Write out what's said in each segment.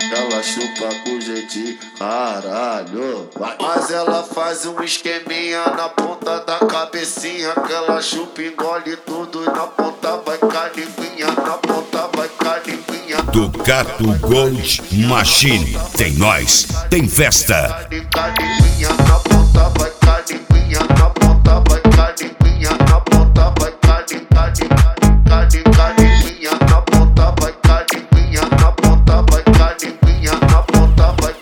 ela chupa com jeitinho, caralho. Mas ela faz um esqueminha na ponta da cabecinha, que ela chupa, engole tudo e na ponta vai caliguinha, na ponta vai caliguinha. Ducato Gold Machine, tem nós, tem festa. Caliguinha, na ponta vai caliguinha, na ponta vai caliguinha, na ponta vai caliguinha, na ponta vai caliguinha, na ponta vai caliguinha, na ponta vai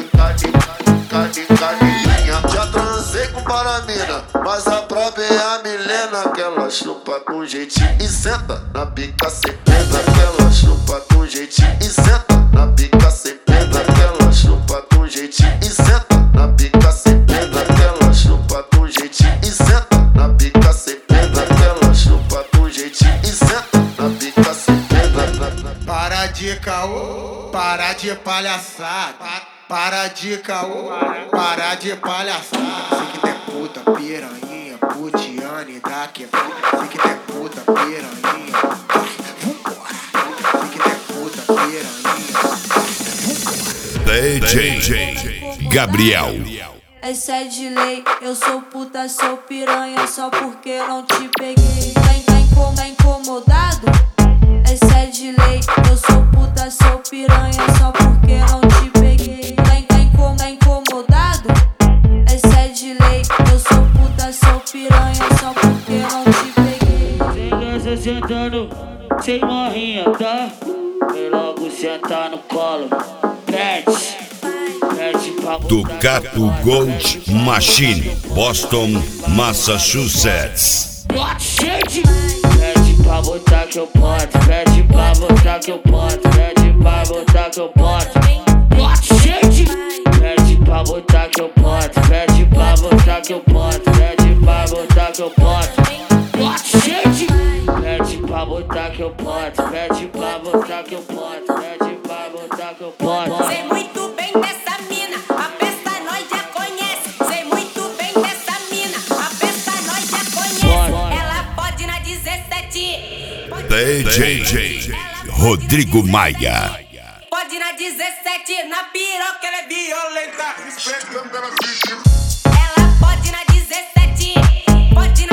caliguinha. Já transei com paramina, mas a prova é a Milena, que ela chupa com jeitinho e senta na pica sem pena, que ela chupa com jeitinho e senta na pica sem pena, que ela chupa com jeitinho e senta na pica sem pena, que ela chupa com jeitinho e senta na pica sem pena, que ela chupa com jeitinho e senta na pica sem pena. Para de caô, para de palhaçada. Para de caô, para de palhaçada. Sei que tem puta, piranha, putiane da quebrada. Sei que tem puta, piranha, vambora. Sei que tem puta, piranha, DJ Gabriel. Essa é de lei, eu sou puta, sou piranha, só porque não te peguei. Tá incomodado? Essa é de lei, eu sou puta, sou piranha, só porque não te peguei. Tá incomodado? Essa é de lei, eu sou puta, sou piranha, só porque não te peguei. Sem graça sentando, sem morrinha, tá? Vem logo sentar no colo, pede pra Ducato Gold Machine, Boston, Massachusetts. Shade. Pede pra botar que eu boto, pede pra botar que eu boto, pede pra botar que eu boto. Shade. Pede pra botar que eu boto, pede pra botar que eu boto, pede pra botar que eu boto. Shade. Pede pra botar que eu boto, pede pra botar que eu boto, pede pra botar que eu boto. Sei muito bem dessa mina, a festa nós já conhece. Sei muito bem dessa mina, a festa nós já conhece. Ela pode na 17, DJ Rodrigo Maia. pode na 17, na piroca ela é violenta. Respeitando pela vítima. Ela pode na 17, pode na